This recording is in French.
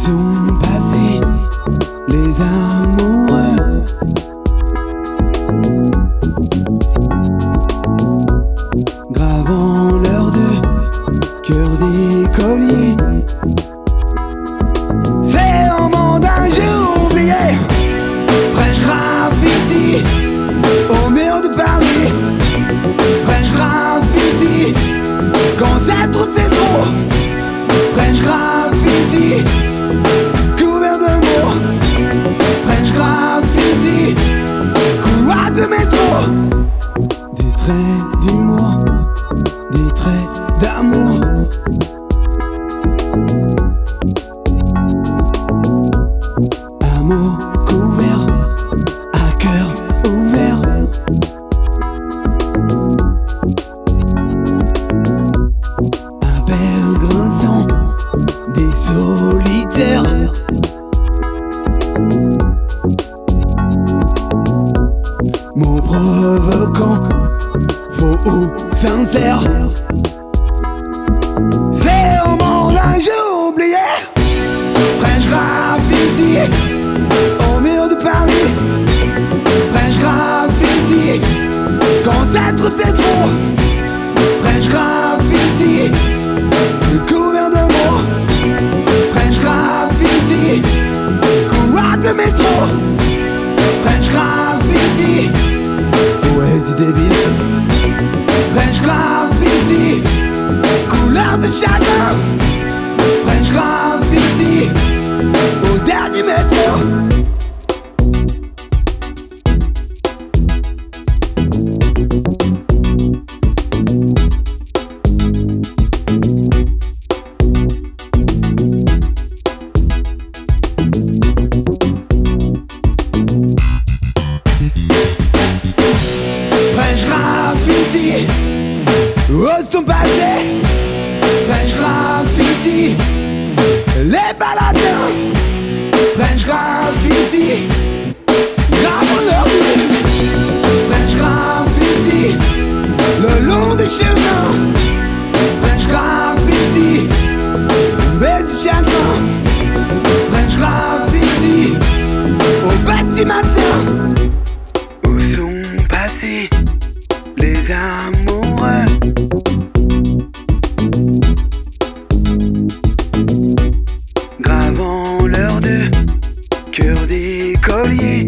sont passés les amoureux? Gravant leurs deux cœurs d'écoliers. C'est au monde un jour oublié. French Graffiti au mur de Paris. French Graffiti quand c'est trop, c'est trop. French Graffiti couvert de mots. French Graffiti couloir de métro. Des traits d'humour, des traits d'amour. Amour couvert, à cœur ouvert. Appel grinçant des solitaires. Mots provoquants, faux ou sincères. C'est au monde un jour oublié. French Graffiti au mur de Paris. French Graffiti quand c'est trop, c'est trop. French Graffiti couvert de mots. French Graffiti couloir de métro. French Graffiti poésie des villes. French Graffiti couleur de chagrin. French Graffiti au dernier métro. French Graffiti où sont passés? French Graffiti les baladins. French Graffiti gravant leur vie. French Graffiti le long des chemins. French Graffiti baiser chacun. French Graffiti au petit matin. Où sont passés les amoureux? Gravant leurs deux cœurs d'écoliers.